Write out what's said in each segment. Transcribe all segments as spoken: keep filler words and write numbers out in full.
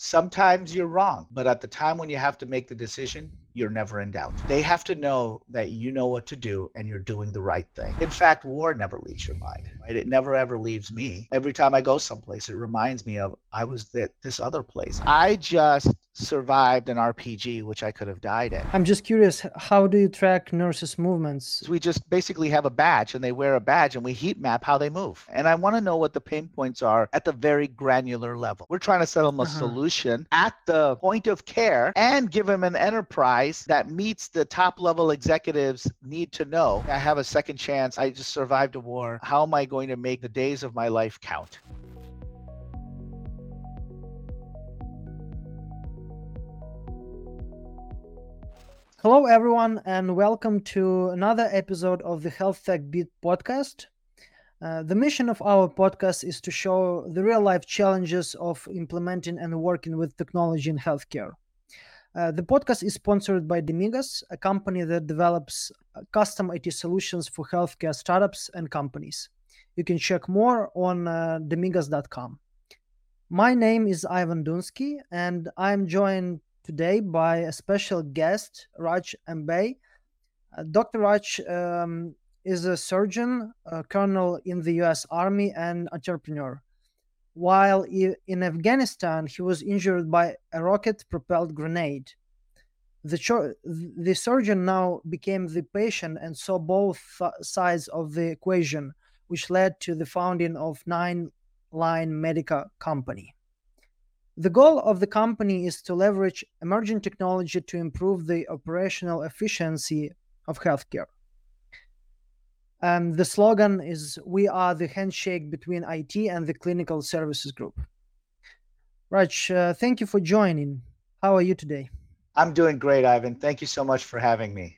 Sometimes you're wrong, but at the time when you have to make the decision, you're never in doubt. They have to know that you know what to do and you're doing the right thing. In fact, war never leaves your mind, right? It never ever leaves me. Every time I go someplace, it reminds me of I was at this other place. I just survived an R P G, which I could have died in. I'm just curious, how do you track nurses' movements? We just basically have a badge and they wear a badge and we heat map how they move. And I want to know what the pain points are at the very granular level. We're trying to sell them a Uh-huh. solution at the point of care and give them an enterprise that meets the top level executives need to know. I have a second chance. I just survived a war. How am I going to make the days of my life count? Hello, everyone, and welcome to another episode of the Health Tech Beat podcast. Uh, the mission of our podcast is to show the real life challenges of implementing and working with technology in healthcare. Uh, the podcast is sponsored by Demigas, a company that develops uh, custom I T solutions for healthcare startups and companies. You can check more on uh, demigas dot com. My name is Ivan Dunsky, and I'm joined today by a special guest, Raj Ambay. Uh, Doctor Raj um, is a surgeon, a colonel in the U S Army, and entrepreneur. While i- in Afghanistan, he was injured by a rocket propelled grenade. The, cho- the surgeon now became the patient and saw both th- sides of the equation, which led to the founding of Nine Line Medica Company. The goal of the company is to leverage emerging technology to improve the operational efficiency of healthcare. And the slogan is "We are the handshake between I T and the clinical services group." Raj, uh, thank you for joining. How are you today? I'm doing great, Ivan. Thank you so much for having me.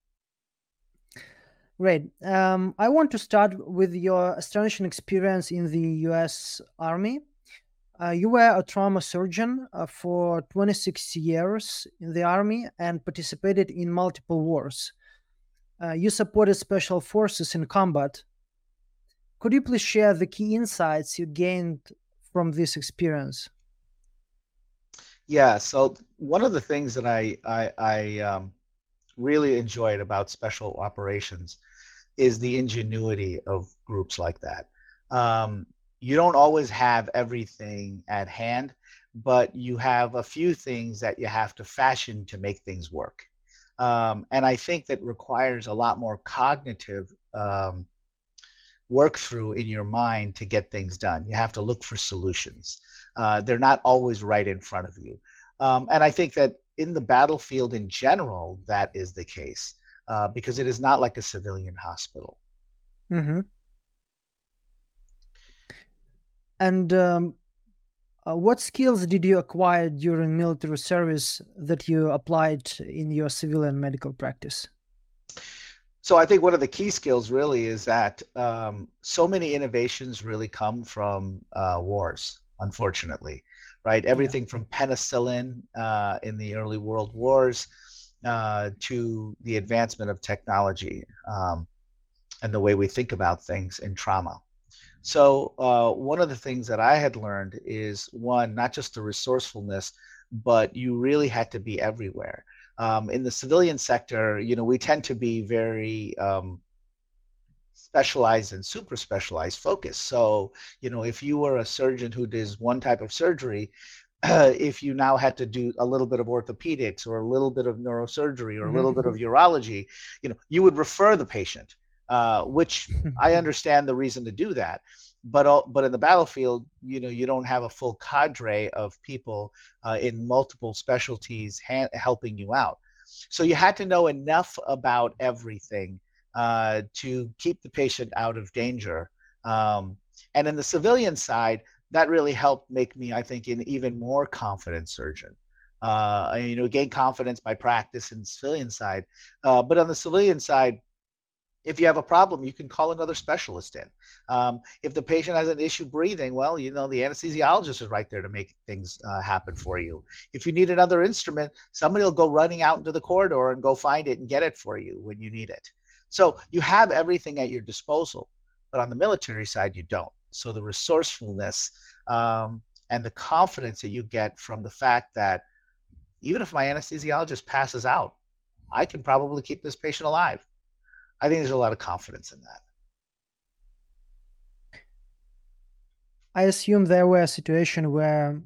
Great. Um, I want to start with your astonishing experience in the U S Army. Uh, you were a trauma surgeon uh, for twenty-six years in the Army and participated in multiple wars. Uh, you supported special forces in combat. Could you please share the key insights you gained from this experience? Yeah, so one of the things that I I, I um, really enjoyed about special operations is the ingenuity of groups like that. Um, you don't always have everything at hand, but you have a few things that you have to fashion to make things work. Um, and I think that requires a lot more cognitive um, work through in your mind to get things done. You have to look for solutions. Uh, they're not always right in front of you. Um, and I think that in the battlefield in general, that is the case uh, because it is not like a civilian hospital. Mm-hmm. And um, uh, what skills did you acquire during military service that you applied in your civilian medical practice? So I think one of the key skills really is that um, so many innovations really come from uh, wars, unfortunately, right? Yeah. Everything from penicillin uh, in the early world wars uh, to the advancement of technology um, and the way we think about things in trauma. So uh, one of the things that I had learned is one, not just the resourcefulness, but you really had to be everywhere. Um, in the civilian sector, you know, we tend to be very um, specialized and super specialized focused. So, you know, if you were a surgeon who does one type of surgery, uh, if you now had to do a little bit of orthopedics or a little bit of neurosurgery or a little bit Mm-hmm. of urology, you know, you would refer the patient, uh, which I understand the reason to do that. But all, but in the battlefield, you know, you don't have a full cadre of people uh, in multiple specialties ha- helping you out. So you had to know enough about everything uh, to keep the patient out of danger. Um, and in the civilian side, that really helped make me, I think, an even more confident surgeon. Uh, you know, gain confidence by practice in the civilian side. Uh, but on the civilian side, if you have a problem, you can call another specialist in. Um, if the patient has an issue breathing, well, you know, the anesthesiologist is right there to make things uh, happen for you. If you need another instrument, somebody will go running out into the corridor and go find it and get it for you when you need it. So you have everything at your disposal, but on the military side, you don't. So the resourcefulness um, and the confidence that you get from the fact that even if my anesthesiologist passes out, I can probably keep this patient alive. I think there's a lot of confidence in that. I assume there were a situation where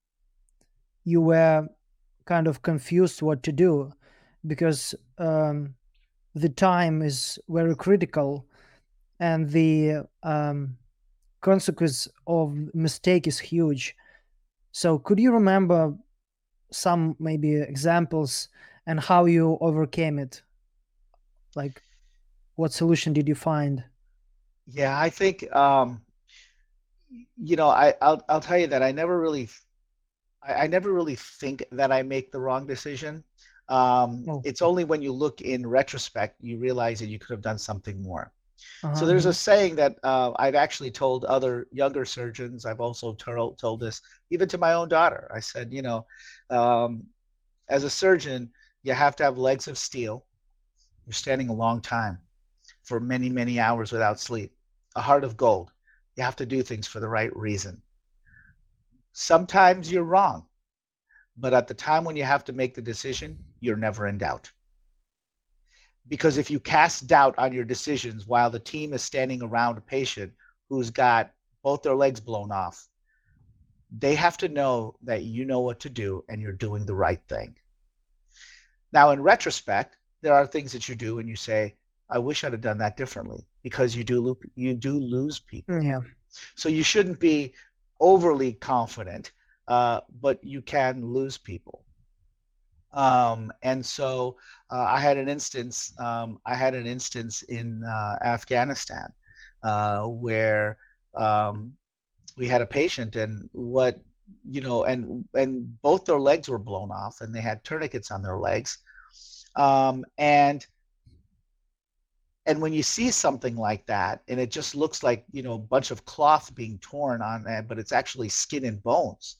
you were kind of confused what to do, because um, the time is very critical, and the um, consequence of mistake is huge. So could you remember some maybe examples and how you overcame it? Like, what solution did you find? Yeah, I think um, you know, I I'll I'll tell you that I never really I, I never really think that I make the wrong decision. Um, Oh, it's only when you look in retrospect you realize that you could have done something more. So uh-huh. there's a saying that uh, I've actually told other younger surgeons. I've also told told this even to my own daughter. I said, you know, um, as a surgeon, you have to have legs of steel. You're standing a long time for many, many hours without sleep. A heart of gold. You have to do things for the right reason. Sometimes you're wrong, but at the time when you have to make the decision, you're never in doubt. Because if you cast doubt on your decisions while the team is standing around a patient who's got both their legs blown off, they have to know that you know what to do and you're doing the right thing. Now, in retrospect, there are things that you do and you say, I wish I'd have done that differently, because you do lo- you do lose people. Yeah. So you shouldn't be overly confident, uh, but you can lose people. Um, and so uh, I had an instance. Um, I had an instance in uh, Afghanistan uh, where um, we had a patient, and what you know, and and both their legs were blown off, and they had tourniquets on their legs. Um, and and when you see something like that, and it just looks like you know a bunch of cloth being torn on it, but it's actually skin and bones.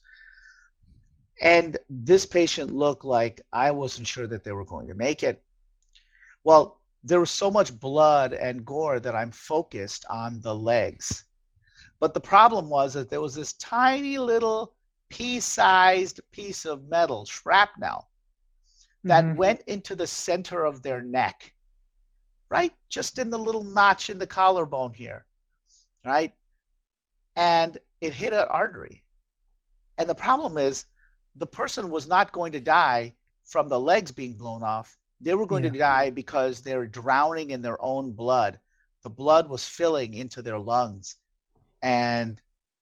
And this patient looked like I wasn't sure that they were going to make it. Well, there was so much blood and gore that I'm focused on the legs. But the problem was that there was this tiny little pea-sized piece of metal, shrapnel, that Mhm. went into the center of their neck, right? Just in the little notch in the collarbone here, right? And it hit an artery. And the problem is, the person was not going to die from the legs being blown off. They were going Yeah. to die because they were drowning in their own blood. The blood was filling into their lungs. And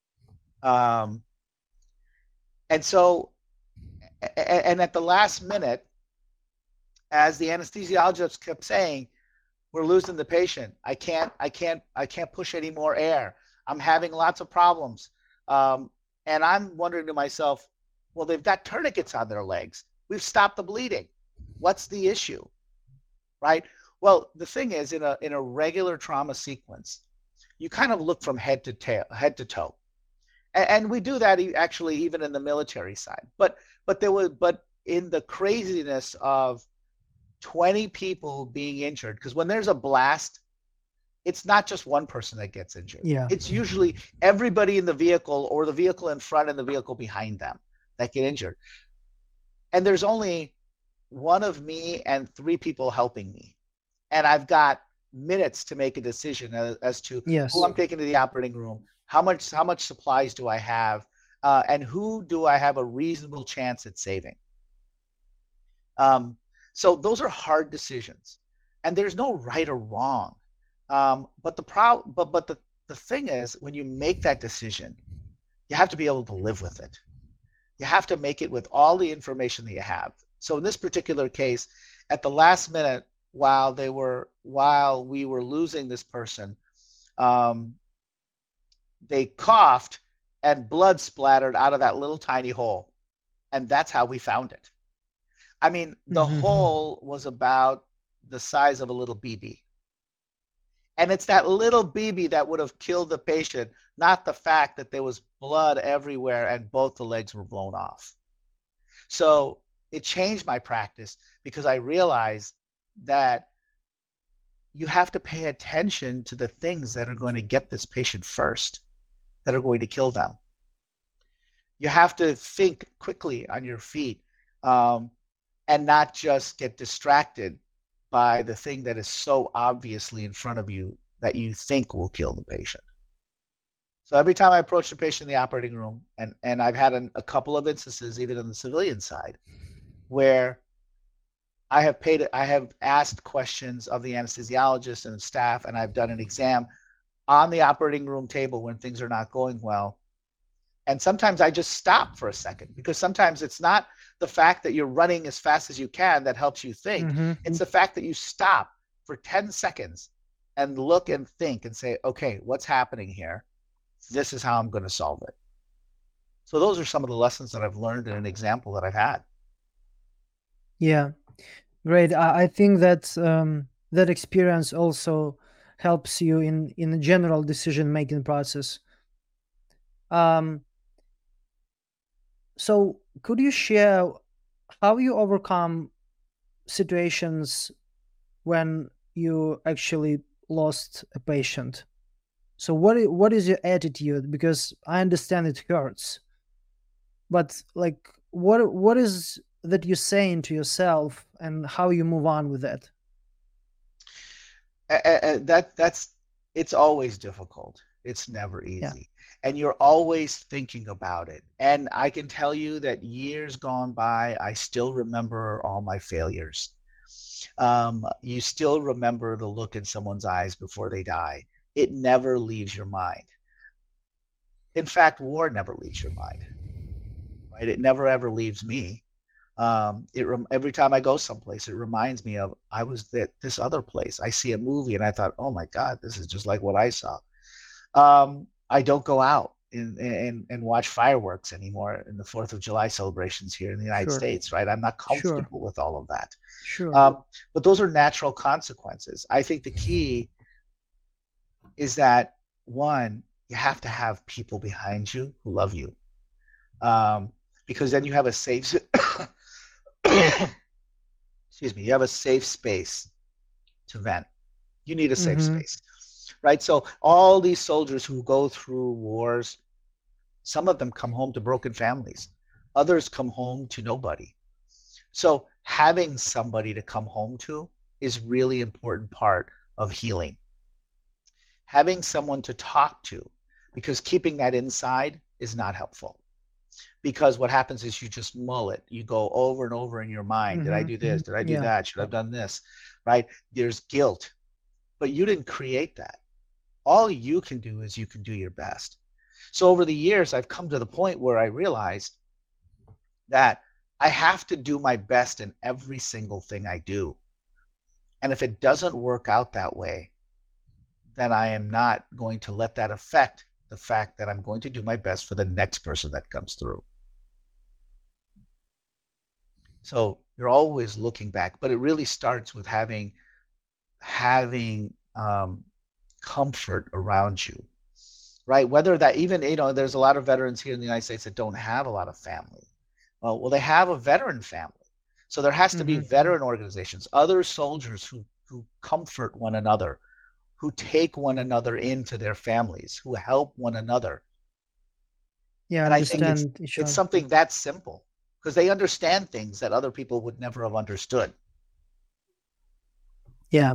um, and so, and at the last minute, as the anesthesiologist kept saying, we're losing the patient. I can't, I can't, I can't push any more air. I'm having lots of problems. Um, and I'm wondering to myself, well, they've got tourniquets on their legs. We've stopped the bleeding. What's the issue? Right? Well, the thing is, in a in a regular trauma sequence, you kind of look from head to tail, head to toe. And, and we do that actually even in the military side. But but there was but in the craziness of twenty people being injured, because when there's a blast, it's not just one person that gets injured. Yeah. It's usually everybody in the vehicle or the vehicle in front and the vehicle behind them that get injured. And there's only one of me and three people helping me. And I've got minutes to make a decision as, as to Yes. who I'm taking to the operating room, how much how much supplies do I have, uh, and who do I have a reasonable chance at saving. Um, so those are hard decisions, and there's no right or wrong. Um, but the pro- but but the, the thing is, when you make that decision, you have to be able to live with it. You have to make it with all the information that you have. So in this particular case, at the last minute, while they were while we were losing this person, um, they coughed and blood splattered out of that little tiny hole, and that's how we found it. I mean, the Mhm. hole was about the size of a little B B. And it's that little B B that would have killed the patient, not the fact that there was blood everywhere and both the legs were blown off. So it changed my practice because I realized that you have to pay attention to the things that are going to get this patient first, that are going to kill them. you have to think quickly on your feet, um, and not just get distracted by the thing that is so obviously in front of you that you think will kill the patient. So every time I approach the patient in the operating room, and, and I've had an, a couple of instances, even on the civilian side, where I have paid, I have asked questions of the anesthesiologist and the staff, and I've done an exam on the operating room table when things are not going well. And sometimes I just stop for a second, because sometimes it's not the fact that you're running as fast as you can that helps you think. Mm-hmm. It's the fact that you stop for ten seconds and look and think and say, okay, what's happening here? This is how I'm going to solve it. So those are some of the lessons that I've learned in an example that I've had. Yeah, great. I, I think that um, that experience also helps you in in the general decision making process. Um, so could you share how you overcome situations when you actually lost a patient? So what i- what is your attitude? Because I understand it hurts, but like what what is that you're saying to yourself, and how you move on with that? A- a- that that's it's always difficult. It's never Yeah. easy. And you're always thinking about it. And I can tell you that years gone by, I still remember all my failures. Um, you still remember the look in someone's eyes before they die. It never leaves your mind. In fact, war never leaves your mind, right? It never ever leaves me. Um, it rem- every time I go someplace, it reminds me of I was at this other place. I see a movie and I thought, oh my God, this is just like what I saw. Um, I don't go out and, and and watch fireworks anymore in the Fourth of July celebrations here in the United Sure. States, right? I'm not Sure. comfortable with all of that. Sure. Um, but those are natural consequences. I think the key is that, one, you have to have people behind you who love you, um, because then you have a safe excuse me, you have a safe space to vent. You need a safe Mm-hmm. space, right? So all these soldiers who go through wars, some of them come home to broken families. Others come home to nobody. So having somebody to come home to is really important part of healing. Having someone to talk to, because keeping that inside is not helpful. Because what happens is you just mull it. You go over and over in your mind. Did I Mm-hmm. do this? Did I do Yeah. that? Should I have done this? Right? There's guilt, but you didn't create that. All you can do is you can do your best. So over the years, I've come to the point where I realized that I have to do my best in every single thing I do. And if it doesn't work out that way, then I am not going to let that affect the fact that I'm going to do my best for the next person that comes through. So you're always looking back, but it really starts with having having um, comfort around you, right? Whether that even, you know, there's a lot of veterans here in the United States that don't have a lot of family. Well, well, they have a veteran family. So there has to be Mm-hmm. veteran organizations, other soldiers who, who comfort one another, who take one another into their families, who help one another. Yeah. And I think it's Understand each it's other. something that simple, because they understand things that other people would never have understood. Yeah.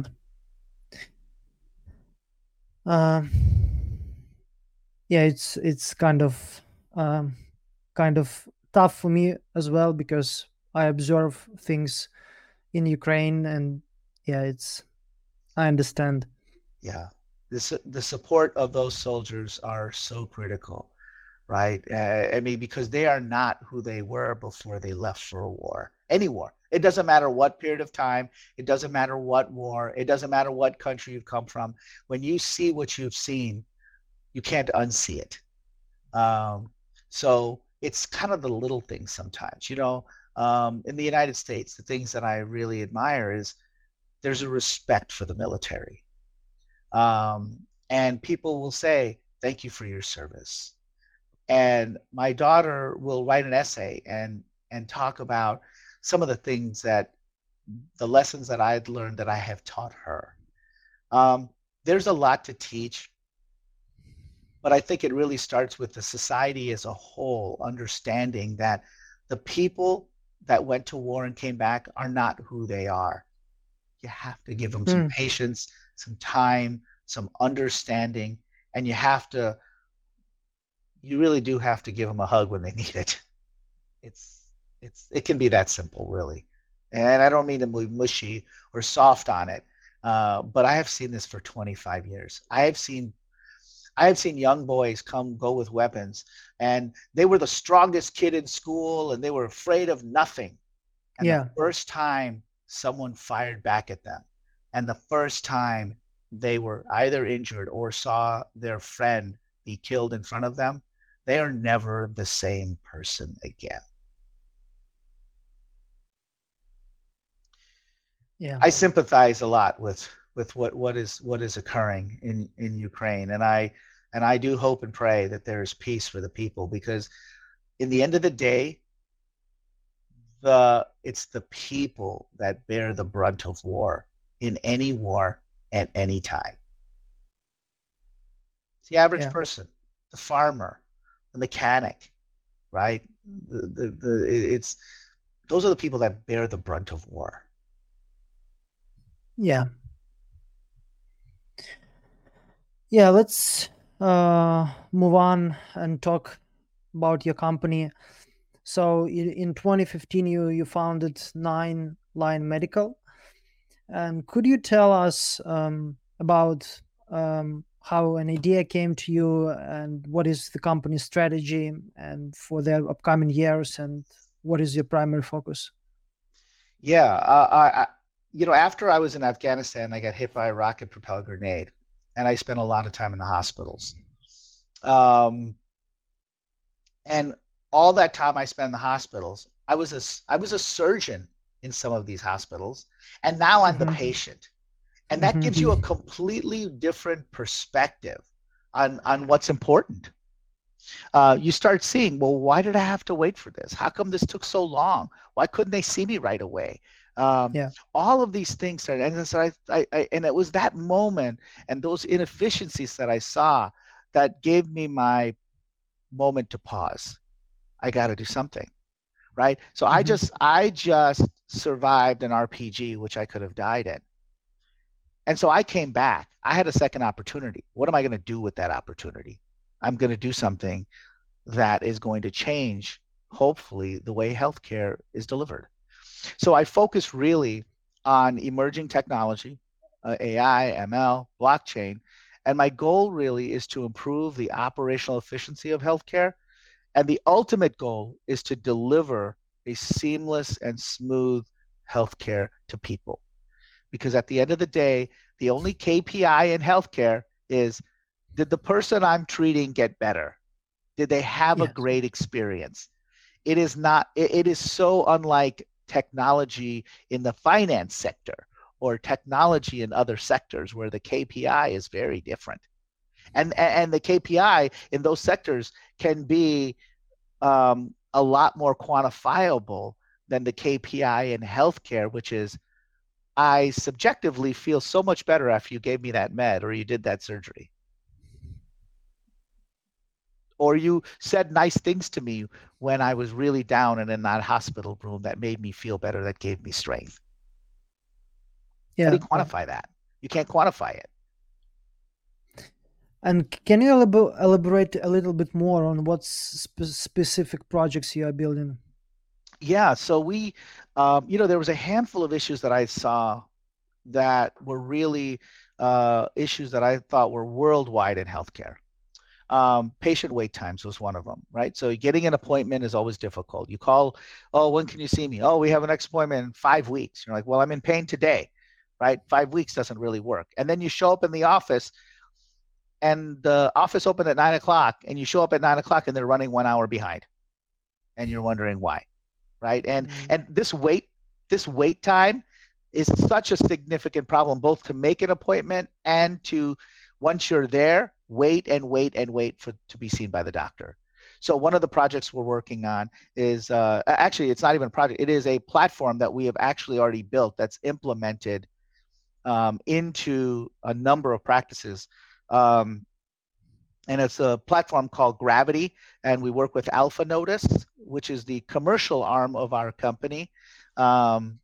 Um. Yeah. It's it's kind of um kind of tough for me as well, because I observe things in Ukraine, and yeah, it's I understand. Yeah. The, the support of those soldiers are so critical, right? Uh, I mean, because they are not who they were before they left for a war, any war. It doesn't matter what period of time. It doesn't matter what war. It doesn't matter what country you've come from. When you see what you've seen, you can't unsee it. Um, so it's kind of the little things sometimes, you know. Um, in the United States, the things that I really admire is there's a respect for the military. Um, and people will say, thank you for your service. And my daughter will write an essay and and talk about some of the things that the lessons that I'd learned that I have taught her. Um, there's a lot to teach, but I think it really starts with the society as a whole understanding that the people that went to war and came back are not who they are. You have to give them some Mm. patience, some time, some understanding, and you have to, you really do have to give them a hug when they need it. It's, it's, it can be that simple, really. And I don't mean to be mushy or soft on it, uh, but I have seen this for twenty-five years. I have seen I have seen young boys come go with weapons, and they were the strongest kid in school, and they were afraid of nothing. And the Yeah. first time someone fired back at them, and the first time they were either injured or saw their friend be killed in front of them, they are never the same person again. Yeah. I sympathize a lot with with what what is what is occurring in in Ukraine, and I and I do hope and pray that there is peace for the people, because in the end of the day, the it's the people that bear the brunt of war in any war at any time. It's the average Yeah. person, the farmer, the mechanic, right? The, the, the it's those are the people that bear the brunt of war. Yeah. Yeah, let's uh, move on and talk about your company. So in, in twenty fifteen, you, you founded Nine Line Medical. And could you tell us um, about um, how an idea came to you, and what is the company's strategy and for the upcoming years, and what is your primary focus? Yeah, uh, I, I, you know, after I was in Afghanistan, I got hit by a rocket propelled grenade, and I spent a lot of time in the hospitals. Um, and all that time I spent in the hospitals, I was a I was a surgeon in some of these hospitals, and now I'm the Mm-hmm. patient, and that gives you a Mm-hmm. completely different perspective on on what's important. Uh, you start seeing, well, why did I have to wait for this? How come this took so long? Why couldn't they see me right away? Um, Yeah. all of these things started, and so I, I, I, and it was that moment and those inefficiencies that I saw that gave me my moment to pause. I got to do something, right? So I Mm-hmm. just, I just survived an R P G, which I could have died in, and so I came back. I had a second opportunity. What am I going to do with that opportunity? I'm going to do something that is going to change, hopefully, the way healthcare is delivered. So I focus really on emerging technology, uh, A I, M L, blockchain, and my goal really is to improve the operational efficiency of healthcare. And the ultimate goal is to deliver a seamless and smooth healthcare to people. Because at the end of the day, the only K P I in healthcare is, did the person I'm treating get better? Did they have a Yes. great experience? It is not, it, it is so unlike technology in the finance sector or technology in other sectors where the K P I is very different. And, and the K P I in those sectors can be um, a lot more quantifiable than the K P I in healthcare, which is, I subjectively feel so much better after you gave me that med or you did that surgery, or you said nice things to me when I was really down and in that hospital room that made me feel better, that gave me strength. How do Yeah. you Yeah. quantify that? You can't quantify it. And can you elab- elaborate a little bit more on what spe- specific projects you are building? Yeah, so we, um, you know, there was a handful of issues that I saw that were really uh, issues that I thought were worldwide in healthcare. Um, patient wait times was one of them, right? So getting an appointment is always difficult. You call, oh, when can you see me? Oh, we have an next appointment in five weeks. You're like, well, I'm in pain today, right? Five weeks doesn't really work. And then you show up in the office, and the office opened at nine o'clock, and you show up at nine o'clock, and they're running one hour behind, and you're wondering why, right? And Mm. and this wait, this wait time is such a significant problem, both to make an appointment and to, once you're there, wait and wait and wait for to be seen by the doctor. So one of the projects we're working on is uh, actually, it's not even a project. It is a platform that we have actually already built that's implemented um, into a number of practices. Um, and it's a platform called Gravity, and we work with Alpha Notice, which is the commercial arm of our company. Um,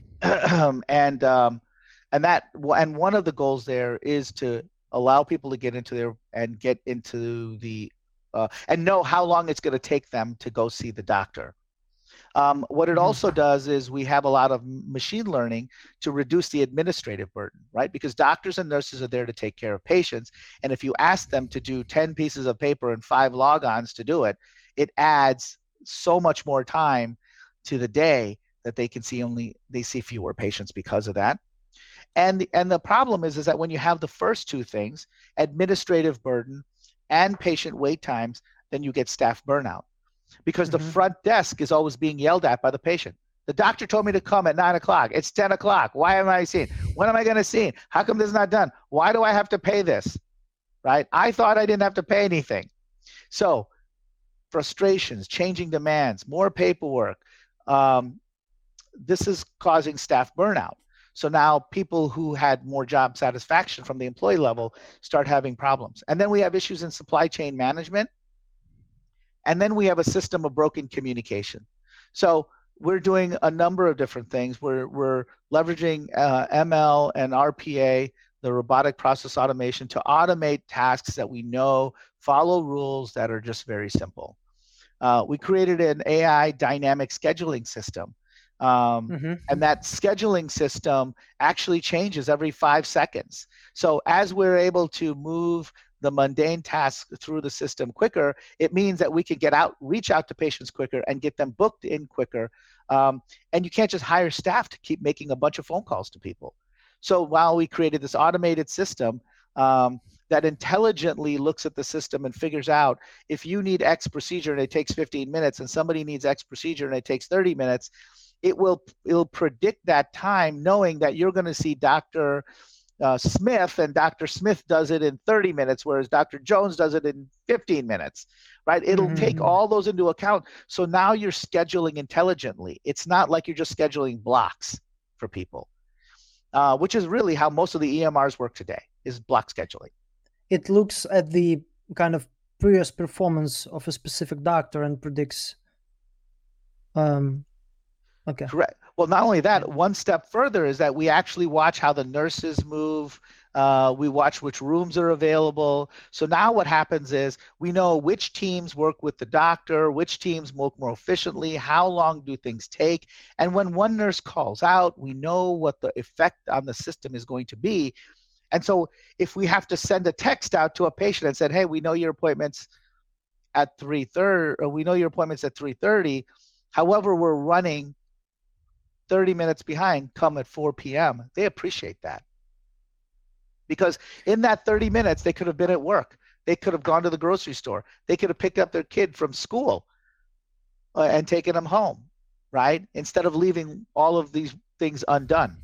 and um, and that and one of the goals there is to allow people to get into there and get into the uh, and know how long it's going to take them to go see the doctor. Um, what it also does is we have a lot of machine learning to reduce the administrative burden, right? Because doctors and nurses are there to take care of patients. And if you ask them to do ten pieces of paper and five logons to do it, it adds so much more time to the day that they can see only, they see fewer patients because of that. And the, and the problem is, is that when you have the first two things, administrative burden and patient wait times, then you get staff burnout. Because mm-hmm. the front desk is always being yelled at by the patient. The doctor told me to come at nine o'clock. It's ten o'clock. Why am I seeing? When am I going to see? How come this is not done? Why do I have to pay this? Right? I thought I didn't have to pay anything. So frustrations, changing demands, more paperwork. Um, this is causing staff burnout. So now people who had more job satisfaction from the employee level start having problems. And then we have issues in supply chain management. And then we have a system of broken communication. So we're doing a number of different things. We're, we're leveraging uh, M L and R P A, the robotic process automation, to automate tasks that we know follow rules that are just very simple. Uh, we created an A I dynamic scheduling system. Um, mm-hmm. And that scheduling system actually changes every five seconds. So as we're able to move the mundane tasks through the system quicker, it means that we can get out, reach out to patients quicker and get them booked in quicker. Um, and you can't just hire staff to keep making a bunch of phone calls to people. So while we created this automated system um, that intelligently looks at the system and figures out if you need X procedure and it takes fifteen minutes and somebody needs X procedure and it takes thirty minutes, it will, it'll predict that time knowing that you're going to see Doctor Uh, Smith, and Doctor Smith does it in thirty minutes, whereas Doctor Jones does it in fifteen minutes, right? It'll mm-hmm. take all those into account. So now you're scheduling intelligently. It's not like you're just scheduling blocks for people, uh, which is really how most of the E M Rs work today, is block scheduling. It looks at the kind of previous performance of a specific doctor and predicts. Um, okay. Correct. Well, not only that, one step further is that we actually watch how the nurses move. Uh, we watch which rooms are available. So now what happens is we know which teams work with the doctor, which teams work more efficiently, how long do things take. And when one nurse calls out, we know what the effect on the system is going to be. And so if we have to send a text out to a patient and said, hey, we know your appointment's at three thirty, or we know your appointment's at three thirty, however, we're running thirty minutes behind, come at four p.m. They appreciate that. Because in that thirty minutes, they could have been at work. They could have gone to the grocery store. They could have picked up their kid from school uh, and taken them home, right? Instead of leaving all of these things undone.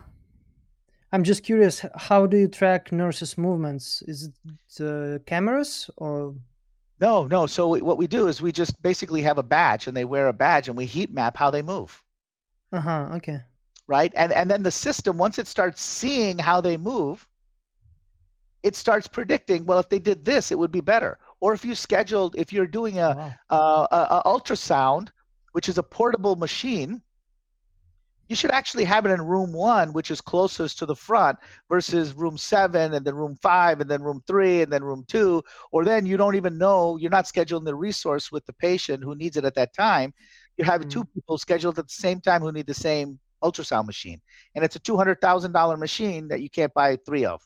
I'm just curious, how do you track nurses' movements? Is it uh, cameras or? No, no. So what we do is we just basically have a badge, and they wear a badge, and we heat map how they move. Uh-huh, okay. Right? And and then the system, once it starts seeing how they move, it starts predicting, well, if they did this, it would be better. Or if you scheduled, if you're doing a, wow. uh, a, a ultrasound, which is a portable machine, you should actually have it in room one, which is closest to the front, versus room seven, and then room five, and then room three, and then room two. Or then you don't even know, you're not scheduling the resource with the patient who needs it at that time. You have mm-hmm. two people scheduled at the same time who need the same ultrasound machine. And it's a two hundred thousand dollars machine that you can't buy three of.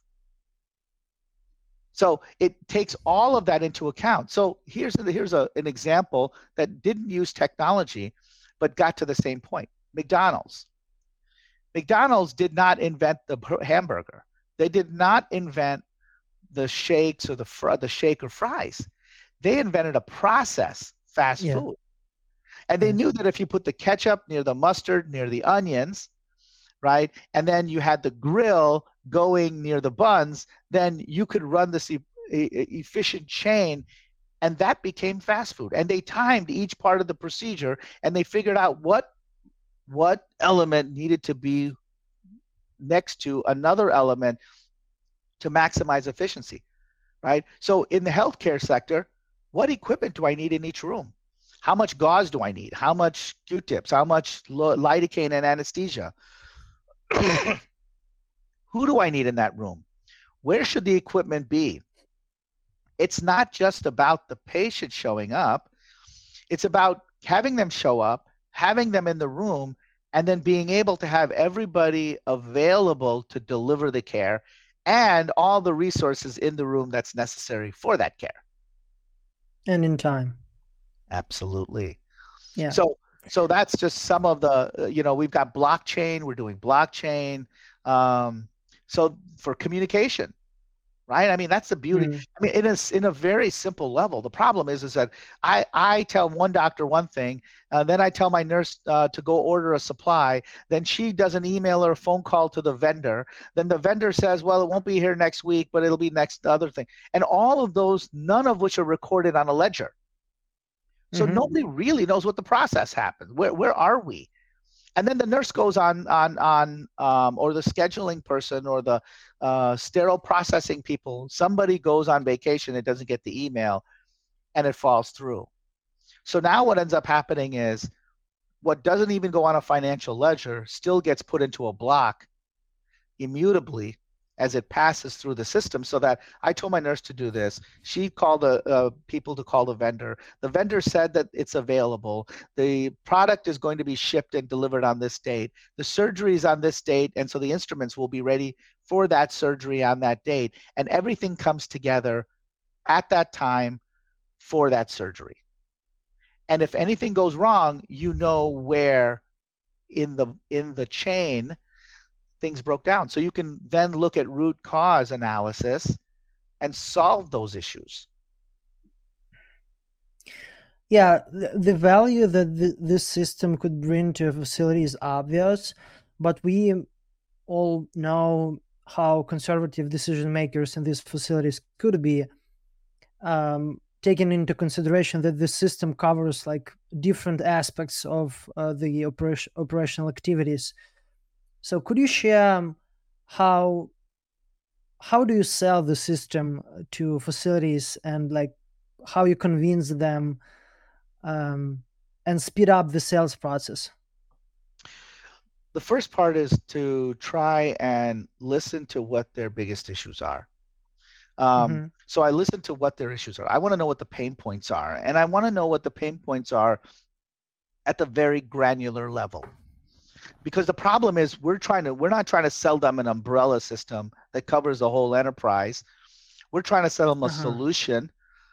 So it takes all of that into account. So here's, here's a, an example that didn't use technology, but got to the same point. McDonald's. McDonald's did not invent the hamburger. They did not invent the shakes or the, fr- the shake or fries. They invented a process, fast yeah. food. And they knew that if you put the ketchup near the mustard, near the onions, right, and then you had the grill going near the buns, then you could run this e- e- efficient chain, and that became fast food. And they timed each part of the procedure, and they figured out what what element needed to be next to another element to maximize efficiency. right? So in the healthcare sector, what equipment do I need in each room? How much gauze do I need? How much Q-tips? How much lidocaine and anesthesia? Who do I need in that room? Where should the equipment be? It's not just about the patient showing up. It's about having them show up, having them in the room, and then being able to have everybody available to deliver the care and all the resources in the room that's necessary for that care. And in time. Absolutely. Yeah. So, so that's just some of the, you know, we've got blockchain, we're doing blockchain. Um, so for communication, right? I mean, that's the beauty. Mm. I mean, in a, in a very simple level, the problem is, is that I, I tell one doctor one thing, uh, then I tell my nurse uh, to go order a supply, then she does an email or a phone call to the vendor, then the vendor says, well, it won't be here next week, but it'll be next other thing. And all of those, none of which are recorded on a ledger. So mm-hmm. nobody really knows what the process happened. Where, where are we? And then the nurse goes on, on, on um, or the scheduling person or the uh, sterile processing people, somebody goes on vacation, it doesn't get the email, and it falls through. So now what ends up happening is what doesn't even go on a financial ledger still gets put into a block immutably as it passes through the system. So that I told my nurse to do this. She called the uh, people to call the vendor. The vendor said that it's available. The product is going to be shipped and delivered on this date. The surgery is on this date, and so the instruments will be ready for that surgery on that date. And everything comes together at that time for that surgery. And if anything goes wrong, you know where in the in the chain things broke down. So you can then look at root cause analysis and solve those issues. Yeah, the, the value that the, this system could bring to a facility is obvious, but we all know how conservative decision makers in these facilities could be, um, taking into consideration that the system covers like different aspects of uh, the operation, operational activities. So could you share how how do you sell the system to facilities and like how you convince them um, and speed up the sales process? The first part is to try and listen to what their biggest issues are. Um, mm-hmm. So I listen to what their issues are. I want to know what the pain points are, and I want to know what the pain points are at the very granular level. Because the problem is we're trying to, we're not trying to sell them an umbrella system that covers the whole enterprise. We're trying to sell them a uh-huh. solution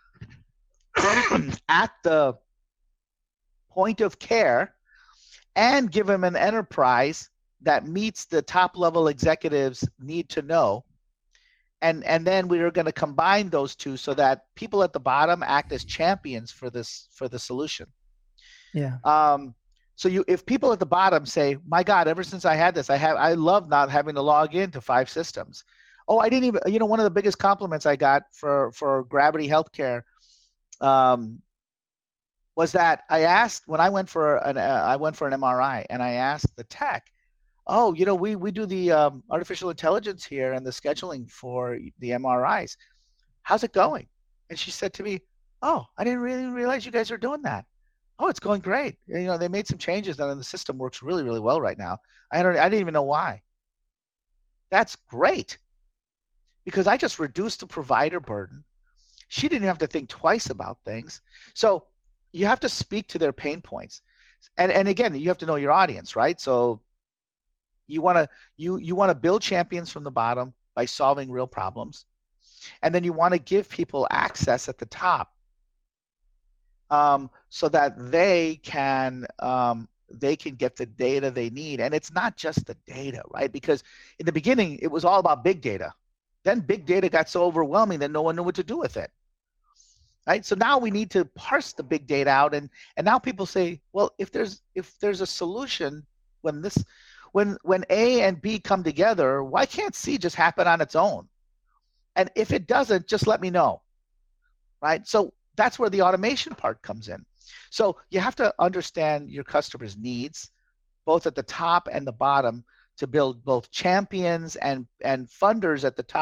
at the point of care and give them an enterprise that meets the top level executives need to know. And, and then we are going to combine those two so that people at the bottom act as champions for this, for the solution. Yeah. Um, So you, if people at the bottom say, my God, ever since I had this, I have, I love not having to log into five systems. Oh, I didn't even, you know, one of the biggest compliments I got for, for Gravity Healthcare um, was that I asked, when I went for an, uh, I went for an M R I and I asked the tech, oh, you know, we, we do the um, artificial intelligence here and the scheduling for the M R Is. How's it going? And she said to me, oh, I didn't really realize you guys are doing that. Oh, it's going great. You know, they made some changes and the system works really, really well right now. I don't, I didn't even know why. That's great because I just reduced the provider burden. She didn't have to think twice about things. So you have to speak to their pain points. And, and again, you have to know your audience, right? So you want to, you, you want to build champions from the bottom by solving real problems. And then you want to give people access at the top. Um, so that they can um, they can get the data they need. And it's not just the data, right? Because in the beginning, it was all about big data. Then big data got so overwhelming that no one knew what to do with it, right? So now we need to parse the big data out. And, and now people say, well, if there's if there's a solution when this when when A and B come together, why can't C just happen on its own? And if it doesn't, just let me know, right? So that's where the automation part comes in. So you have to understand your customers' needs, both at the top and the bottom, to build both champions and, and funders at the top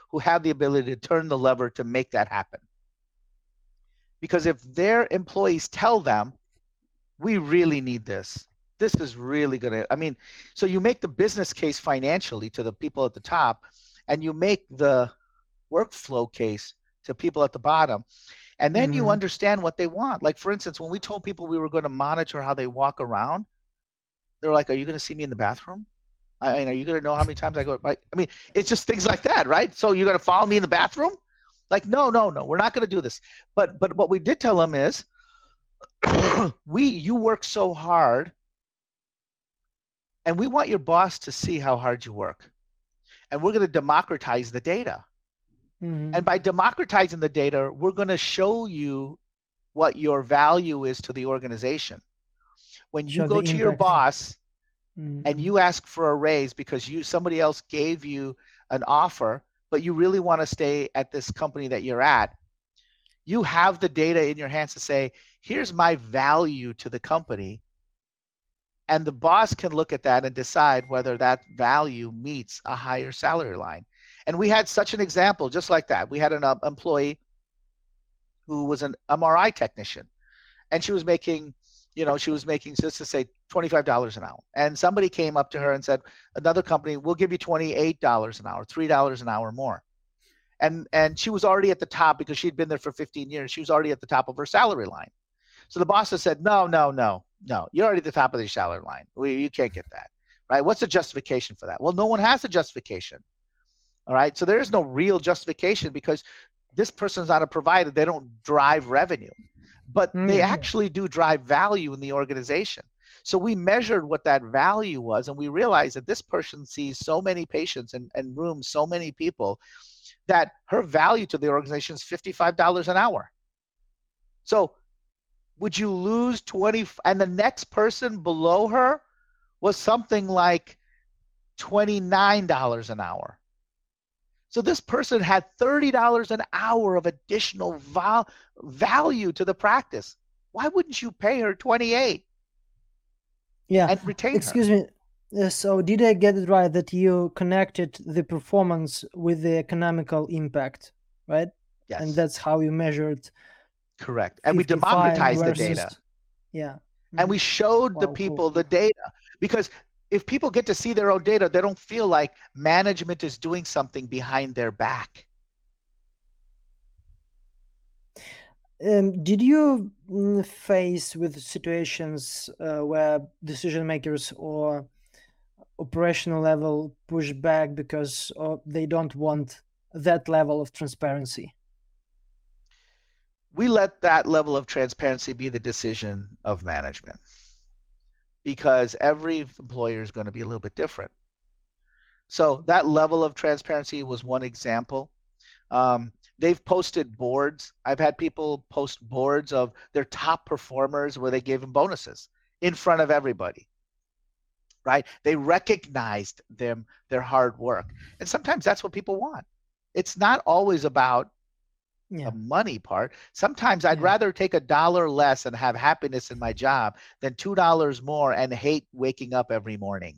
who have the ability to turn the lever to make that happen. Because if their employees tell them, we really need this, this is really going to, I mean, so you make the business case financially to the people at the top, and you make the workflow case to people at the bottom. And then mm-hmm. you understand what they want. Like, for instance, when we told people we were going to monitor how they walk around, they're like, are you going to see me in the bathroom? I mean, are you going to know how many times I go? I mean, it's just things like that, right? So you're going to follow me in the bathroom? Like, no, no, no, we're not going to do this. But but what we did tell them is, we you work so hard, and we want your boss to see how hard you work. And we're going to democratize the data. Mm-hmm. And by democratizing the data, we're going to show you what your value is to the organization. When you show go to your boss mm-hmm. and you ask for a raise because you somebody else gave you an offer, but you really want to stay at this company that you're at, you have the data in your hands to say, here's my value to the company. And the boss can look at that and decide whether that value meets a higher salary line. And we had such an example just like that. We had an uh, employee who was an M R I technician, and she was making, you know, she was making, just to say, twenty-five dollars an hour. And somebody came up to her and said, another company, we'll give you twenty-eight dollars an hour, three dollars an hour more. And, and she was already at the top because she'd been there for fifteen years. She was already at the top of her salary line. So the boss has said, no, no, no, no, you're already at the top of the salary line. We, you can't get that, right? What's the justification for that? Well, no one has a justification. All right. So there is no real justification because this person's not a provider. They don't drive revenue, but mm-hmm. they actually do drive value in the organization. So we measured what that value was, and we realized that this person sees so many patients and, and rooms, so many people, that her value to the organization is fifty-five dollars an hour. So would you lose twenty, and the next person below her was something like twenty-nine dollars an hour. So this person had thirty dollars an hour of additional val- value to the practice. Why wouldn't you pay her twenty-eight? Yeah. And retain Excuse her? me. So did I get it right that you connected the performance with the economical impact, right? Yes. And that's how you measured. Correct. And we democratized versus, the data. Yeah. And we showed wow, the people cool. the data, because if people get to see their own data, they don't feel like management is doing something behind their back. Um, did you mm, face with situations uh, where decision makers or operational level push back because uh, they don't want that level of transparency? We let that level of transparency be the decision of management, because every employer is going to be a little bit different. So that level of transparency was one example. Um, they've posted boards. I've had people post boards of their top performers where they gave them bonuses in front of everybody, right? They recognized them, their hard work. And sometimes that's what people want. It's not always about yeah. the money part. Sometimes I'd yeah. rather take a dollar less and have happiness in my job than two dollars more and hate waking up every morning.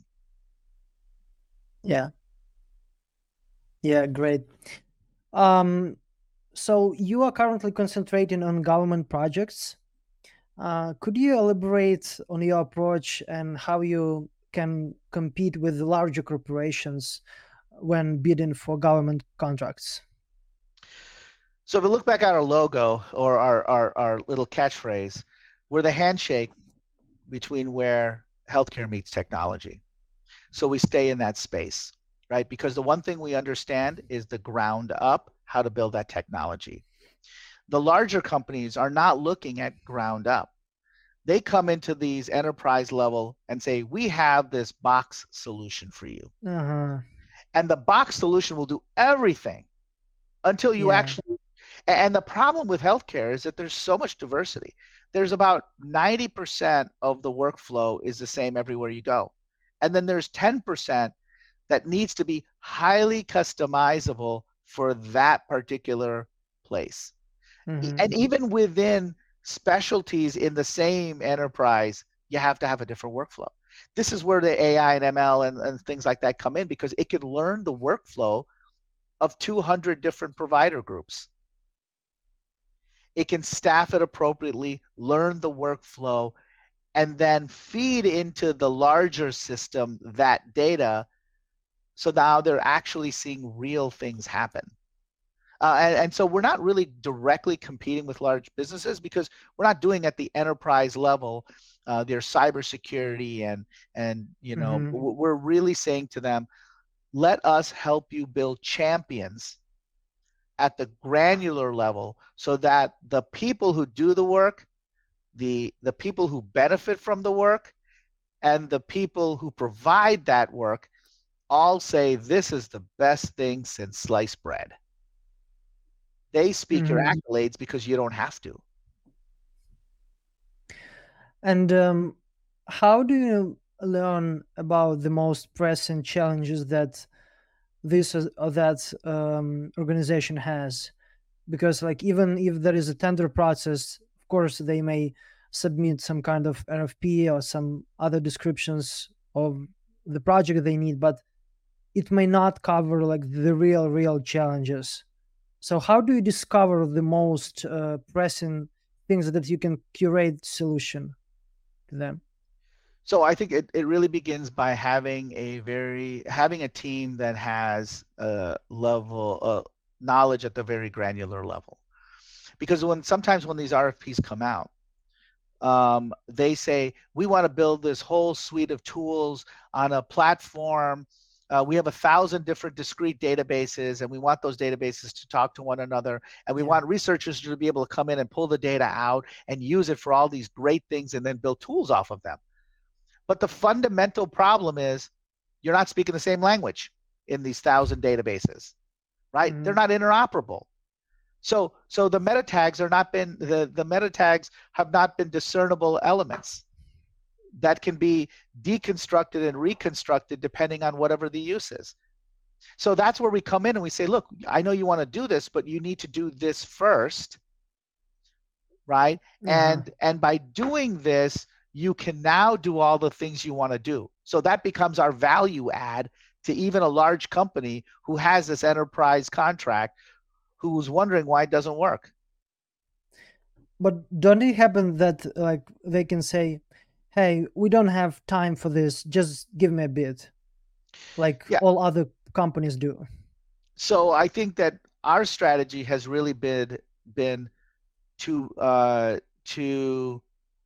Yeah. Yeah, great. Um, so you are currently concentrating on government projects. Uh, could you elaborate on your approach and how you can compete with larger corporations when bidding for government contracts? So if we look back at our logo or our, our, our little catchphrase, we're the handshake between where healthcare meets technology. So we stay in that space, right? Because the one thing we understand is the ground up, how to build that technology. The larger companies are not looking at ground up. They come into these enterprise level and say, we have this box solution for you. Uh-huh. And the box solution will do everything until you yeah. actually, and the problem with healthcare is that there's so much diversity. There's about ninety percent of the workflow is the same everywhere you go. And then there's ten percent that needs to be highly customizable for that particular place. Mm-hmm. And even within specialties in the same enterprise, you have to have a different workflow. This is where the A I and M L and, and things like that come in, because it can learn the workflow of two hundred different provider groups. It can staff it appropriately, learn the workflow, and then feed into the larger system that data. So now they're actually seeing real things happen. Uh, and, and so we're not really directly competing with large businesses because we're not doing at the enterprise level uh, their cybersecurity and and you know Mm-hmm. we're really saying to them, let us help you build champions at the granular level so that the people who do the work, the the people who benefit from the work, and the people who provide that work all say this is the best thing since sliced bread. They speak your Mm-hmm. accolades because you don't have to. And um, how do you learn about the most pressing challenges that this is- or that um, organization has? Because like even if there is a tender process, of course they may submit some kind of R F P or some other descriptions of the project they need, but it may not cover like the real real challenges. So how do you discover the most uh, pressing things that you can curate solution to them? So I think it, it really begins by having a very having a team that has a level of knowledge at the very granular level. Because when sometimes when these R F Ps come out, um, they say we want to build this whole suite of tools on a platform. Uh, we have a thousand different discrete databases, and we want those databases to talk to one another. And we Yeah. want researchers to be able to come in and pull the data out and use it for all these great things, and then build tools off of them. But the fundamental problem is you're not speaking the same language in these thousand databases, right? They're Mhm. not interoperable. So, so the meta tags are not been the, the meta tags have not been discernible elements that can be deconstructed and reconstructed depending on whatever the use is. So that's where we come in and we say, look, I know you want to do this, but you need to do this first, right? Uh-huh. And and by doing this, you can now do all the things you want to do. So that becomes our value add to even a large company who has this enterprise contract, who's wondering why it doesn't work. But don't it happen that like they can say, "Hey, we don't have time for this. Just give me a bit," like Yeah. all other companies do. So I think that our strategy has really been been to uh, to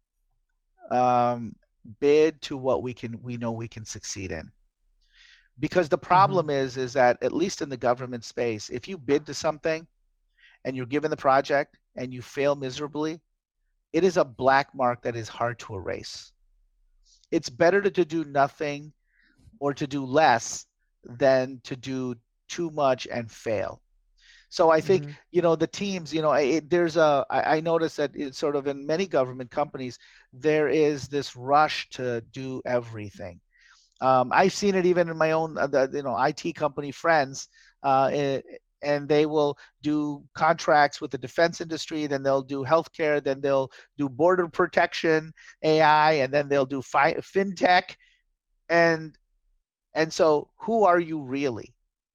um, bid to what we can we know we can succeed in. Because the Mm-hmm. problem is is that at least in the government space, if you bid to something and you're given the project and you fail miserably, it is a black mark that is hard to erase. It's better to, to do nothing or to do less than to do too much and fail. So I think, Mm-hmm. you know, the teams, you know, it, there's a, I, I noticed that it's sort of in many government companies, there is this rush to do everything. Um, I've seen it even in my own, uh, the, you know, I T company friends, uh, eh, and they will do contracts with the defense industry, then they'll do healthcare, then they'll do border protection, A I, and then they'll do fi- fintech. And and so who are you really?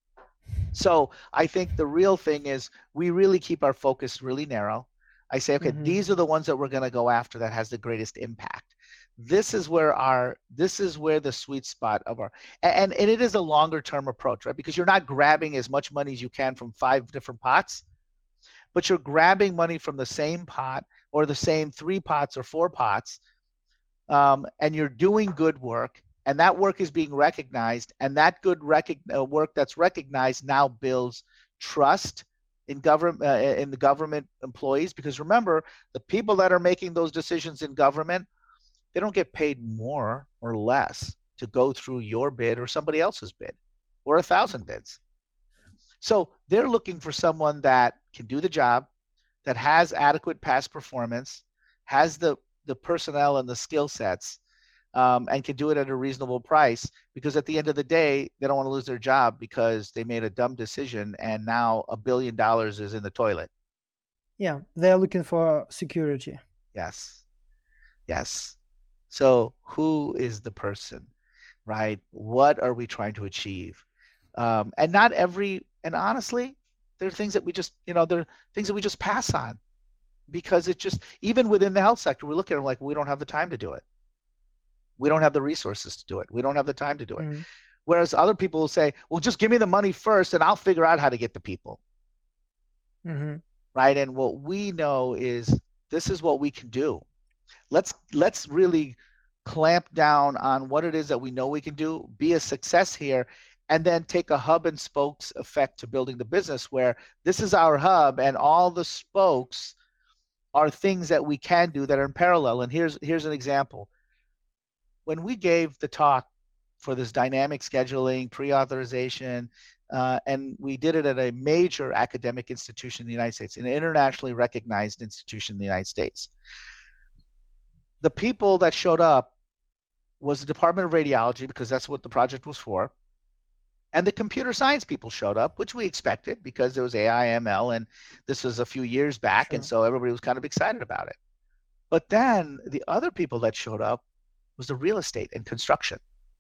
So I think the real thing is we really keep our focus really narrow. I say, okay, Mm-hmm. these are the ones that we're going to go after that has the greatest impact. This is where our this is where the sweet spot of our and, and it is a longer term approach, right? Because you're not grabbing as much money as you can from five different pots, but you're grabbing money from the same pot or the same three pots or four pots, um, and you're doing good work, and that work is being recognized, and that good rec- uh, work that's recognized now builds trust in government uh, in the government employees. Because remember, the people that are making those decisions in government, they don't get paid more or less to go through your bid or somebody else's bid or a thousand bids. So they're looking for someone that can do the job, that has adequate past performance, has the the personnel and the skill sets, um, and can do it at a reasonable price. Because at the end of the day, they don't want to lose their job because they made a dumb decision and now a billion dollars is in the toilet. Yeah, they're looking for security. Yes, yes. So who is the person, right? What are we trying to achieve? Um, and not every And honestly, there are things that we just, you know, there are things that we just pass on because it just, even within the health sector, we look at it like we don't have the time to do it. We don't have the resources to do it. We don't have the time to do it. Mm-hmm. Whereas other people will say, well, just give me the money first and I'll figure out how to get the people. Mm-hmm. Right. And what we know is this is what we can do. Let's let's really clamp down on what it is that we know we can do, be a success here, and then take a hub and spokes effect to building the business where this is our hub and all the spokes are things that we can do that are in parallel. And here's here's an example. When we gave the talk for this dynamic scheduling, pre-authorization, uh, and we did it at a major academic institution in the United States, an internationally recognized institution in the United States. The people that showed up was the Department of Radiology, because that's what the project was for. And the computer science people showed up, which we expected because there was A I M L and this was a few years back. Sure. And so everybody was kind of excited about it. But then the other people that showed up was the real estate and construction.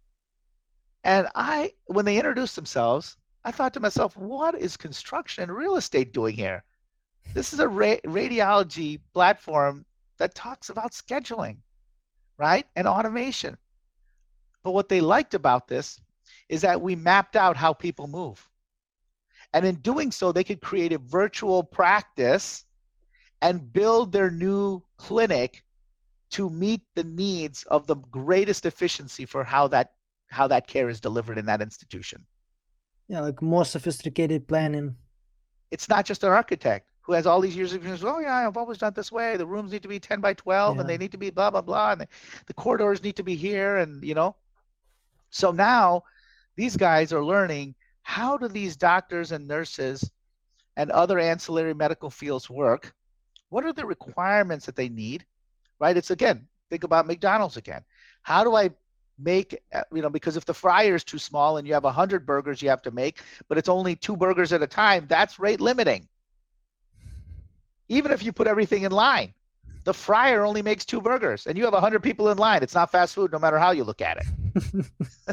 And I, when they introduced themselves, I thought to myself, what is construction and real estate doing here? This is a ra- radiology platform that talks about scheduling, right? And automation. But what they liked about this is that we mapped out how people move. And in doing so, they could create a virtual practice and build their new clinic to meet the needs of the greatest efficiency for how that how that care is delivered in that institution. Yeah, like more sophisticated planning. It's not just an architect who has all these years of experience. Oh yeah, I've always done this way. The rooms need to be ten by twelve, yeah. And they need to be blah blah blah, and the, the corridors need to be here, and you know. So now, these guys are learning how do these doctors and nurses and other ancillary medical fields work? What are the requirements that they need? Right? It's again, think about McDonald's again. How do I make, you know, because if the fryer is too small and you have one hundred burgers you have to make, but it's only two burgers at a time, that's rate limiting. Even if you put everything in line, the fryer only makes two burgers and you have one hundred people in line. It's not fast food no matter how you look at it.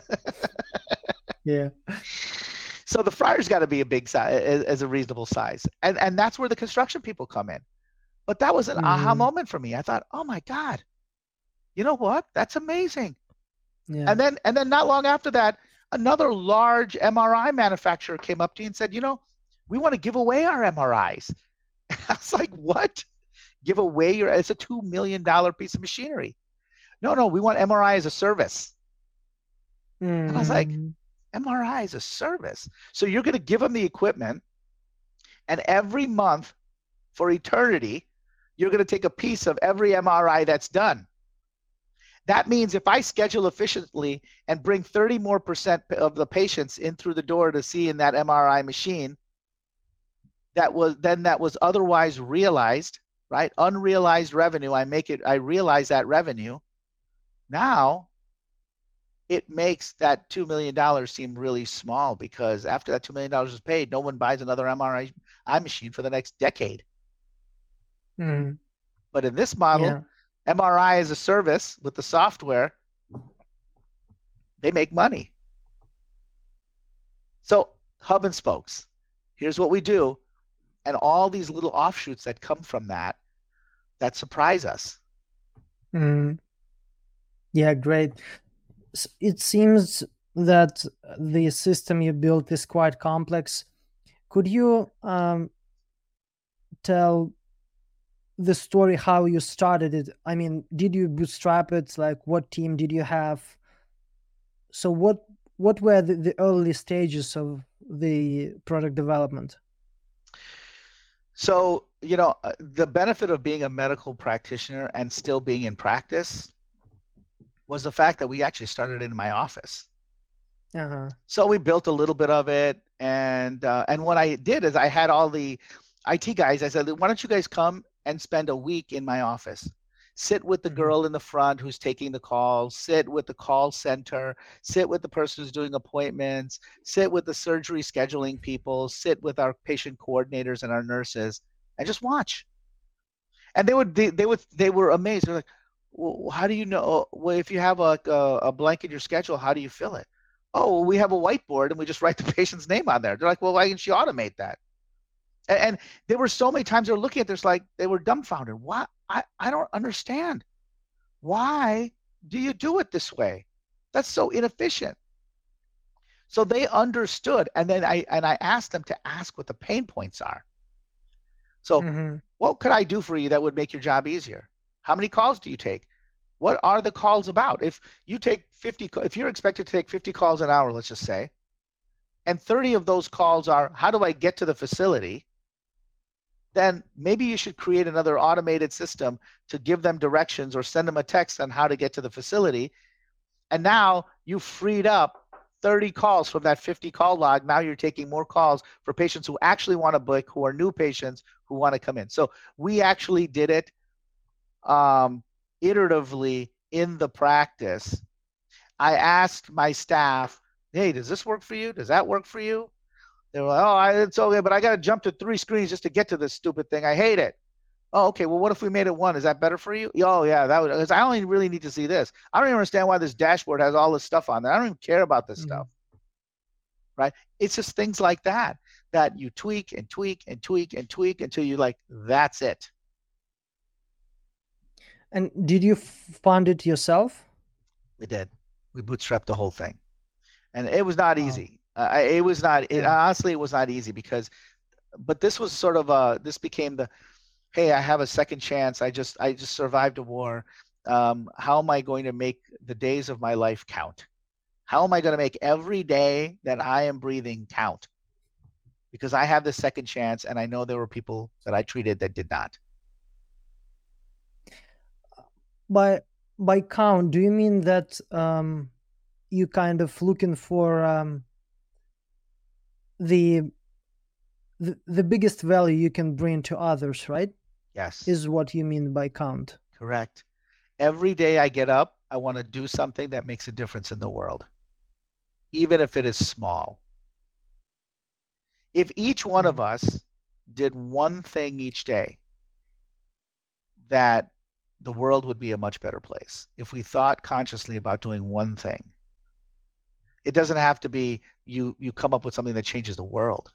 Yeah. So the fryer's got to be a big size, as a reasonable size. And, and that's where the construction people come in. But that was an mm-hmm. aha moment for me. I thought, oh my God, you know what? That's amazing. Yeah. And then and then not long after that, another large M R I manufacturer came up to you and said, you know, we want to give away our M R Is. I was like, what? Give away your, it's a two million dollars piece of machinery. No, no, we want M R I as a service. Mm. And I was like, M R I as a service. So you're going to give them the equipment, and every month for eternity, you're going to take a piece of every M R I that's done. That means if I schedule efficiently and bring thirty more percent of the patients in through the door to see in that M R I machine, that was then that was otherwise realized, right? Unrealized revenue. I make it, I realize that revenue. Now it makes that two million dollars seem really small, because after that two million dollars is paid, no one buys another M R I machine for the next decade. Mm. But in this model, yeah. M R I as a service with the software, they make money. So hub and spokes, here's what we do. And all these little offshoots that come from that, that surprise us. Mm. Yeah, great. It seems that the system you built is quite complex. Could you um, tell the story how you started it? I mean, did you bootstrap it? Like, what team did you have? So what what were the, the early stages of the product development? So, you know, the benefit of being a medical practitioner and still being in practice was the fact that we actually started in my office. Uh-huh. So we built a little bit of it, and uh, and what I did is I had all the I T guys. I said, why don't you guys come and spend a week in my office? Sit with the girl in the front who's taking the calls, sit with the call center, sit with the person who's doing appointments, sit with the surgery scheduling people, sit with our patient coordinators and our nurses, and just watch. And they would, they, they would, they were amazed. They're like, well, how do you know, well, if you have a, a, a blank in your schedule, how do you fill it? Oh, we have a whiteboard and we just write the patient's name on there. They're like, well, why can't you automate that? And, and there were so many times they're looking at this like they were dumbfounded. Why? I, I don't understand. Why do you do it this way? That's so inefficient. So they understood. And then I and I asked them to ask what the pain points are. So mm-hmm. What could I do for you that would make your job easier? How many calls do you take? What are the calls about? If you take fifty, if you're expected to take fifty calls an hour, let's just say, and thirty of those calls are, how do I get to the facility? Then maybe you should create another automated system to give them directions or send them a text on how to get to the facility. And now you freed up thirty calls from that fifty call log. Now you're taking more calls for patients who actually want to book, who are new patients who want to come in. So we actually did it um, iteratively in the practice. I asked my staff, hey, does this work for you? Does that work for you? They were like, oh, it's okay, but I got to jump to three screens just to get to this stupid thing. I hate it. Oh, okay. Well, what if we made it one? Is that better for you? Oh, yeah, that would, because I only really need to see this. I don't even understand why this dashboard has all this stuff on there. I don't even care about this mm-hmm. stuff. Right? It's just things like that, that you tweak and tweak and tweak and tweak until you're like, that's it. And did you fund it yourself? We did. We bootstrapped the whole thing. And it was not easy. Oh. Uh, it was not, it, honestly, it was not easy because, but this was sort of a, this became the, hey, I have a second chance. I just, I just survived a war. Um, how am I going to make the days of my life count? How am I going to make every day that I am breathing count? Because I have the second chance, and I know there were people that I treated that did not. By by count, do you mean that um, you kind of looking for um, the, the the biggest value you can bring to others, right? Yes. Is what you mean by count. Correct. Every day I get up, I want to do something that makes a difference in the world, even if it is small. If each one of us did one thing each day, that the world would be a much better place. If we thought consciously about doing one thing. It doesn't have to be you you come up with something that changes the world.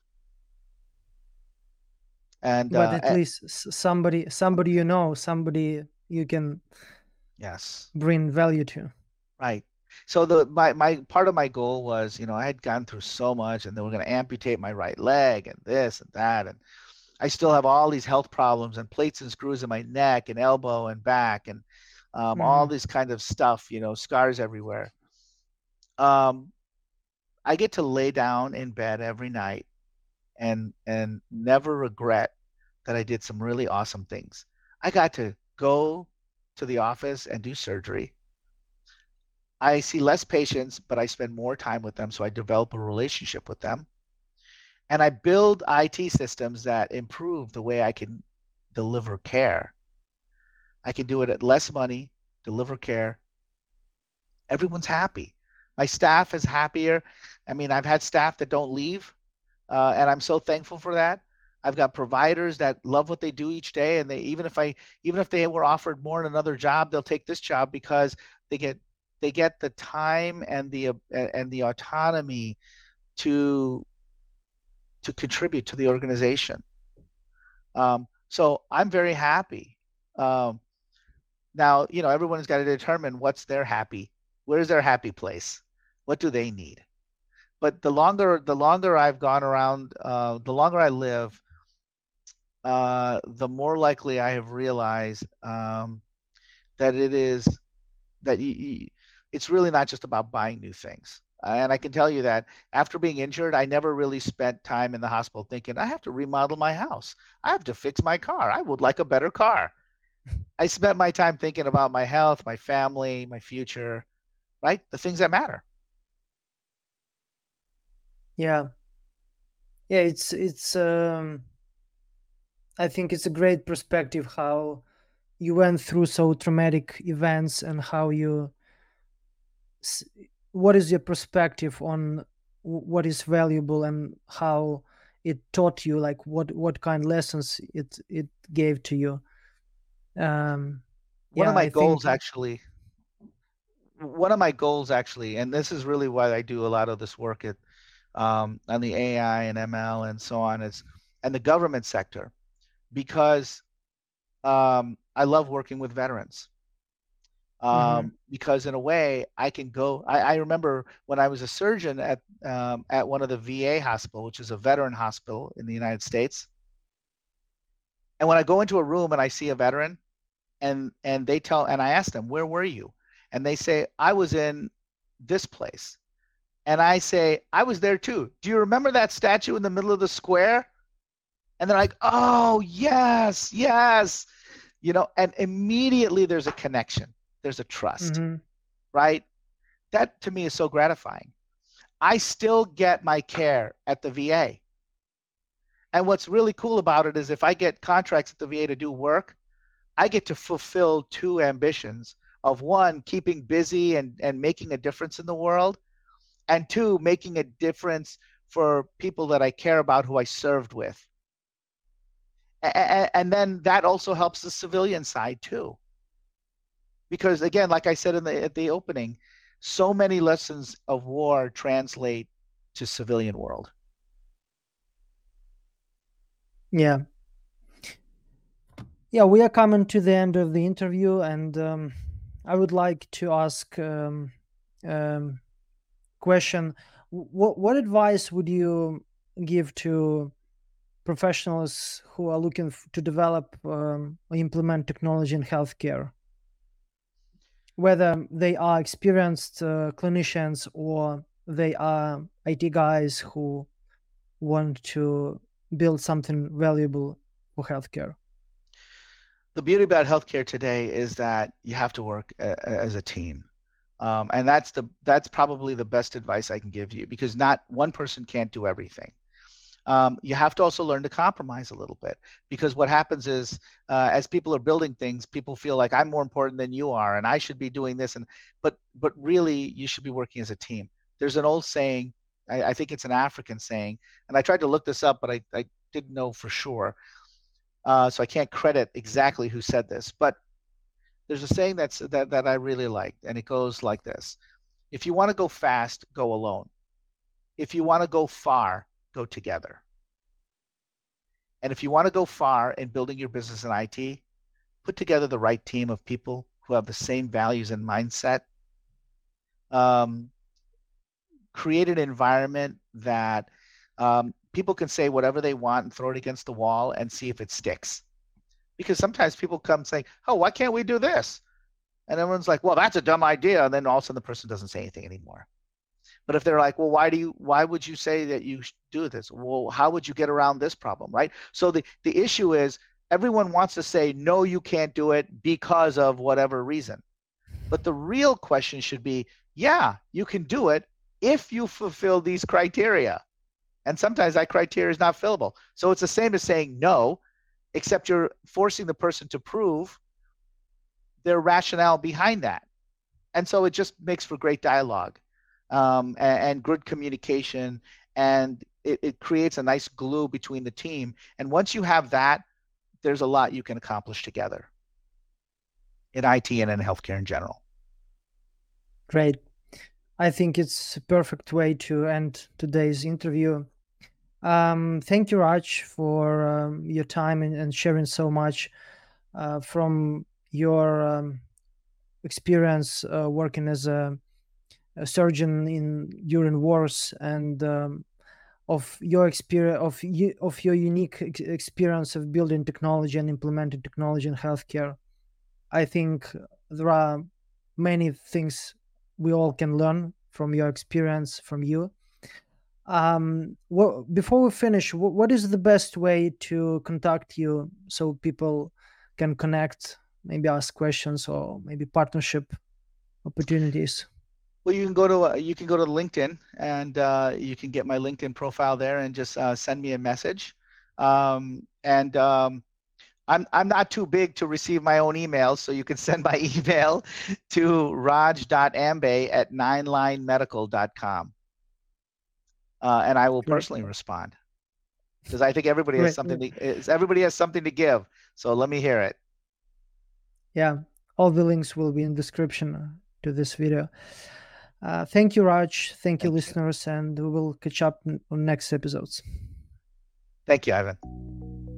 And but uh, at least somebody somebody you know, somebody you can yes bring value to. Right. So the my my part of my goal was, you know, I had gone through so much, and they were going to amputate my right leg and this and that, and I still have all these health problems and plates and screws in my neck and elbow and back and um, mm-hmm. all this kind of stuff, you know, scars everywhere. Um, I get to lay down in bed every night and and never regret that I did some really awesome things. I got to go to the office and do surgery. I see less patients, but I spend more time with them, so I develop a relationship with them. And I build I T systems that improve the way I can deliver care. I can do it at less money, deliver care. Everyone's happy. My staff is happier. I mean, I've had staff that don't leave, uh, and I'm so thankful for that. I've got providers that love what they do each day, and they even if I even if they were offered more in another job, they'll take this job because they get they get the time and the uh, and the autonomy to to contribute to the organization. Um, so I'm very happy. Um, now, you know, everyone's got to determine what's their happy, where's their happy place, what do they need? But the longer the longer I've gone around, uh, the longer I live, uh, the more likely I have realized um, that it is that you, you, it's really not just about buying new things. And I can tell you that after being injured, I never really spent time in the hospital thinking, I have to remodel my house. I have to fix my car. I would like a better car. I spent my time thinking about my health, my family, my future, right? The things that matter. Yeah. Yeah, it's, it's, um, I think it's a great perspective how you went through so traumatic events and how you, what is your perspective on what is valuable and how it taught you, like what what kind of lessons it it gave to you. Um one yeah, of my I goals think... actually one of my goals actually, and this is really why I do a lot of this work at um, on the A I and M L and so on, is and the government sector, because um, I love working with veterans. Mm-hmm. Um, because in a way I can go. I, I remember when I was a surgeon at um, at one of the V A hospital, which is a veteran hospital in the United States, and when I go into a room and I see a veteran, and and they tell and I ask them, where were you? And they say, I was in this place. And I say, I was there too. Do you remember that statue in the middle of the square? And they're like, oh, yes, yes. You know, and immediately there's a connection. There's a trust, Mm-hmm. right? That to me is so gratifying. I still get my care at the V A. And what's really cool about it is if I get contracts at the V A to do work, I get to fulfill two ambitions of one, keeping busy and, and making a difference in the world, and two, making a difference for people that I care about who I served with. And, and then that also helps the civilian side too. Because again, like I said in the at the opening, so many lessons of war translate to civilian world. Yeah. Yeah, we are coming to the end of the interview, and um, I would like to ask um, um, question: what what advice would you give to professionals who are looking f- to develop um, or implement technology in healthcare, whether they are experienced uh, clinicians or they are I T guys who want to build something valuable for healthcare? The beauty about healthcare today is that you have to work a, as a team. Um, and that's the that's probably the best advice I can give you, because not one person can't do everything. Um, you have to also learn to compromise a little bit, because what happens is uh, as people are building things, people feel like I'm more important than you are and I should be doing this, and but but really you should be working as a team. There's an old saying, I, I think it's an African saying, and I tried to look this up, but I, I didn't know for sure, uh, so I can't credit exactly who said this, but there's a saying that's that, that I really liked, and it goes like this: if you want to go fast, go alone. If you want to go far, go together. And if you want to go far in building your business in I T, put together the right team of people who have the same values and mindset. Um, create an environment that um, people can say whatever they want and throw it against the wall and see if it sticks. Because sometimes people come saying, oh, why can't we do this? And everyone's like, well, that's a dumb idea. And then all of a sudden the person doesn't say anything anymore. But if they're like, well, why do you, why would you say that you do this? Well, how would you get around this problem, right? So the, the issue is everyone wants to say, no, you can't do it because of whatever reason. But the real question should be, yeah, you can do it if you fulfill these criteria. And sometimes that criteria is not fillable. So it's the same as saying no, except you're forcing the person to prove their rationale behind that. And so it just makes for great dialogue. Um, and, and good communication, and it, it creates a nice glue between the team. And once you have that, there's a lot you can accomplish together in I T and in healthcare in general. Great. I think it's a perfect way to end today's interview. Um, thank you, Raj, for um, your time and, and sharing so much uh, from your um, experience uh, working as a, a surgeon in during wars, and um, of your experience of you of your unique ex- experience of building technology and implementing technology in healthcare. I think there are many things we all can learn from your experience, from you. Um, what, before we finish, what, what is the best way to contact you so people can connect, maybe ask questions or maybe partnership opportunities? Well, you can go to uh, you can go to LinkedIn, and uh, you can get my LinkedIn profile there and just uh, send me a message. Um, and um, I'm I'm not too big to receive my own emails, so you can send my email to raj dot ambe at nine line medical dot com, uh, and I will Great. personally respond, because I think everybody has Great. something to is- everybody has something to give. So let me hear it. Yeah, all the links will be in description to this video. Uh, thank you, Raj. Thank, thank you, you, listeners, and we will catch up on next episodes. Thank you, Ivan.